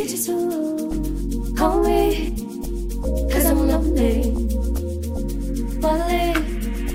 need you to call me, 'cause I'm lonely. Lonely.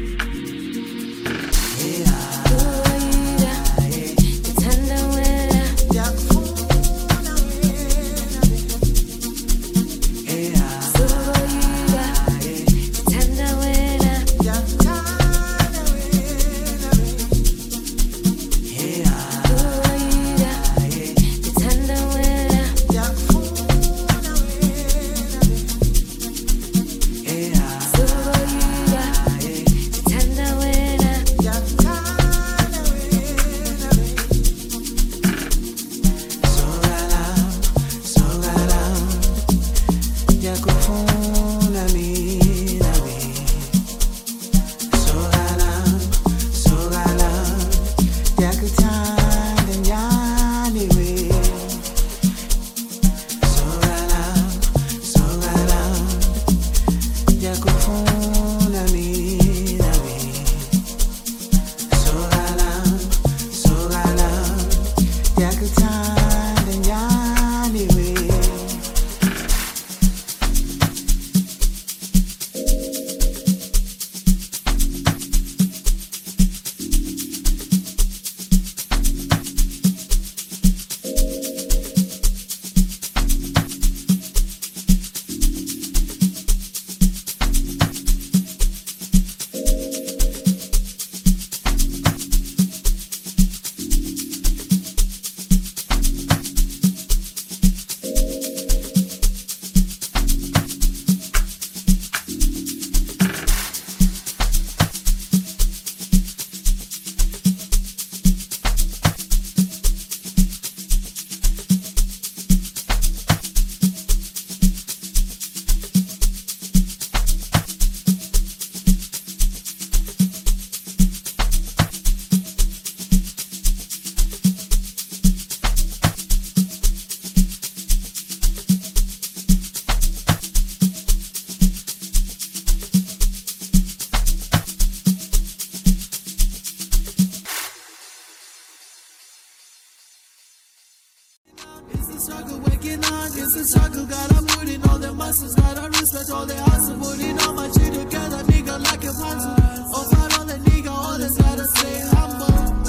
Struggle waking on, it's a struggle. Got I'm putting all the muscles, got I respect all the hustle. Putting all my shit together, nigga, like a puzzle. Oh, fight on the nigga, always gotta stay humble.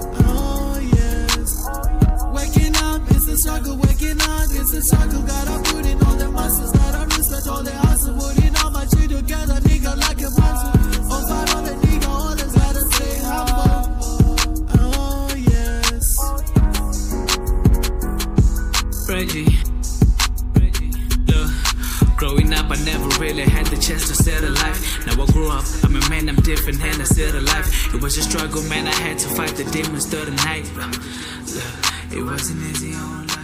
Oh, yes. Waking up, it's a struggle. Waking on, it's a struggle. Got I'm putting all the muscles, got I respect all the hustle. Putting all my shit together, nigga, like a puzzle. Oh, fight on the nigga, always gotta stay humble. Oh, yes. Reggie, look, growing up I never really had the chance to settle life. Now I grew up, I'm a man, I'm different and I settle life. It was a struggle, man, I had to fight the demons through the night. Look, it wasn't easy on life.